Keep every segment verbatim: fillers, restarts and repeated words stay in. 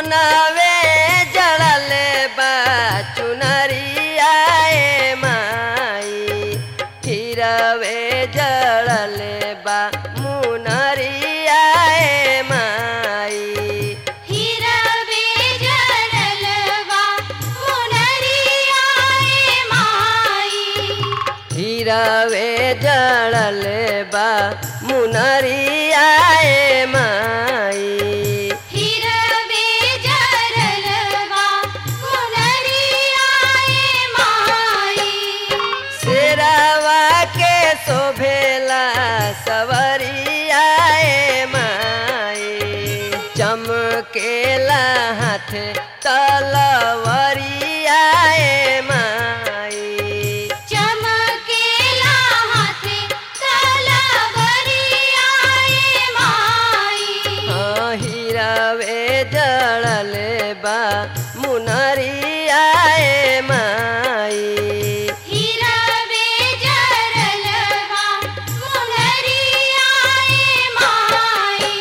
सोनावे जड़ल बा चुनरिया ए माई हीरावे जड़ल बा मुनरिया ए माई हीरावे जड़ल बा मुनरिया ए माई हीरावे जड़ल बा मुनरिया ए माई हीरावे जड़ल बा मुनरिया ए माई शेरावा के शोभेला सवरिया ए माई चमकेला हाथ तलवरिया ए माई चमकेला हाथ तलवरिया ए माई हाँ हीरावे जड़ल बा मुनरिया ए माई हीरावे जड़ल बा मुनरिया ए माई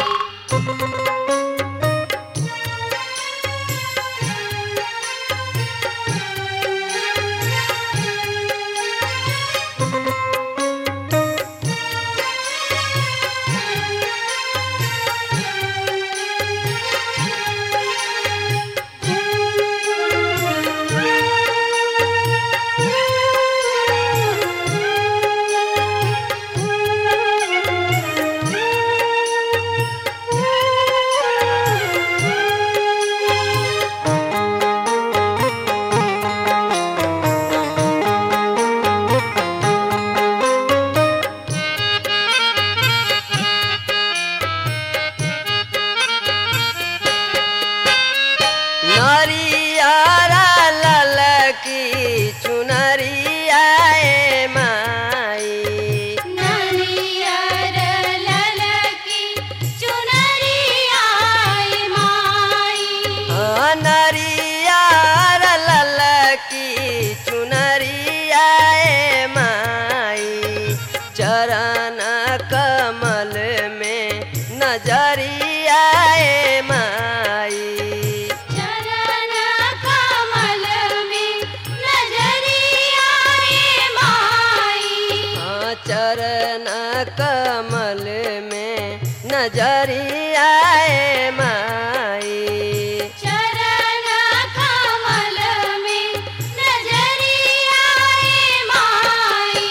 नरियारा ललकी चुनरिया ए माई नरियर ललकी चुनरिया ए माई हाँ नरियारा ललकी चुनरिया ए माई चरण कमल में नजरिया ए माई चरण कमल में नजरिया ए माई हाँ चरण कमल में नजरिया ए माई चरण कमल में नजरिया ए माई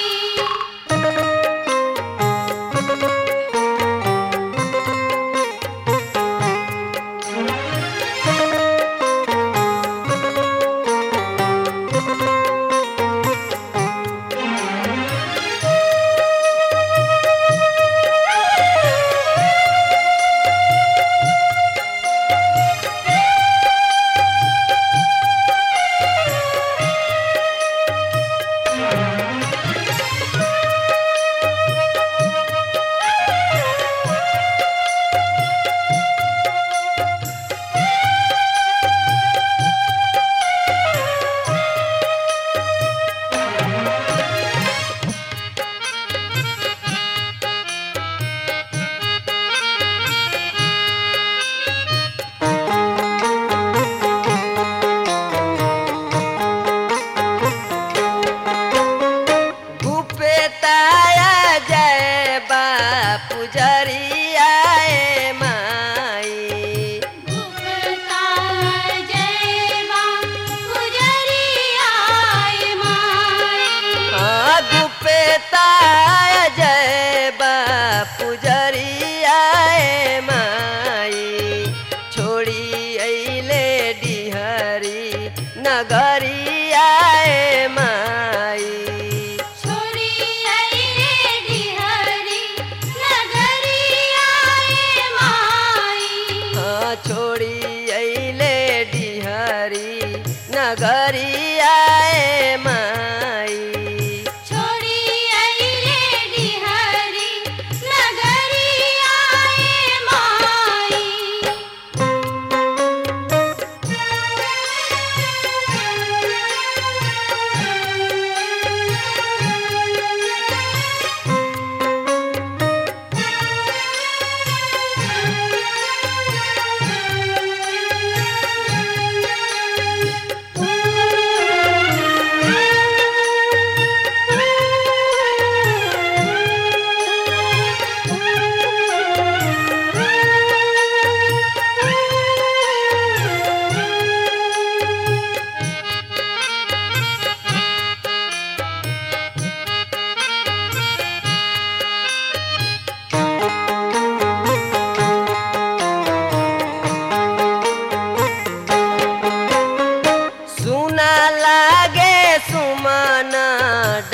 भूपेताया जय बा पुजरिया ए माई गुप्ता जय बा गुजरिया ए माई हाँ भूपेताया जय बा पुजरिया ए माई छोड़ी अइले डिहरी नगरिया ए माई छोड़ी अइले डिहरी नगरिया ए माई हाँ छोड़ी अइले डिहरी नगरिया ए माई छोड़ी अइले डिहरी नगरिया ए माई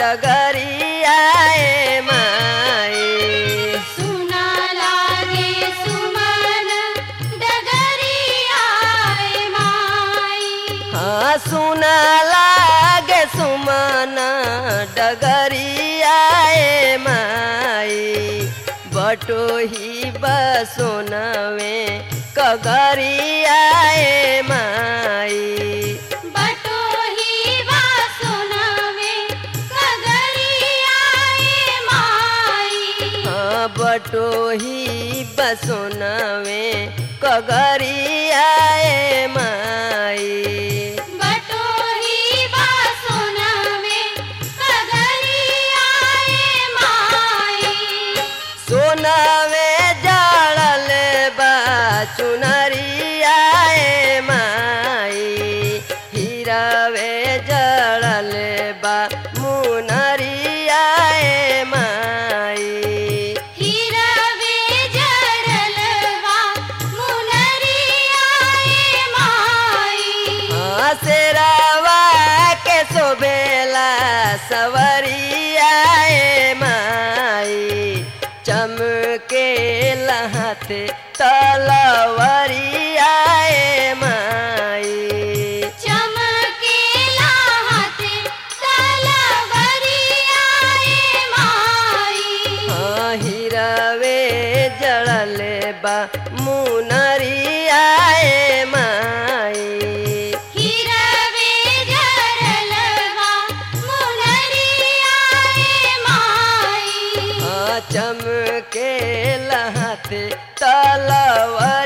डगरियाए माई। सुना लागे सुमन डगरियाए माई। हाँ सुना लागे सुमन डगरियाए माई। बटोही बसोनवे कगरियाए माई। बटोही वासुनवे कगरियाए माई। हाँ बटोही बसोनवे कगरियाए माई। बटोही वासुनवे कगरियाए माई। सोनवे जड़ल बा चुनरियाए माई। हीरावे जड़ल बा मुनरियाए माई। हीरावे जड़लवा मुनरियाए माई। हाँ शेरावा के शोभेला सवरियाए माई। चमके लहते तलवरियाए माई। चमकेला हाथे तलवरियाए माई। हाँ हीरावे जड़ल बा मुनरियाए माई। हीरावे जड़लवा मुनरियाए माई। हाँ चमके लहते तलवर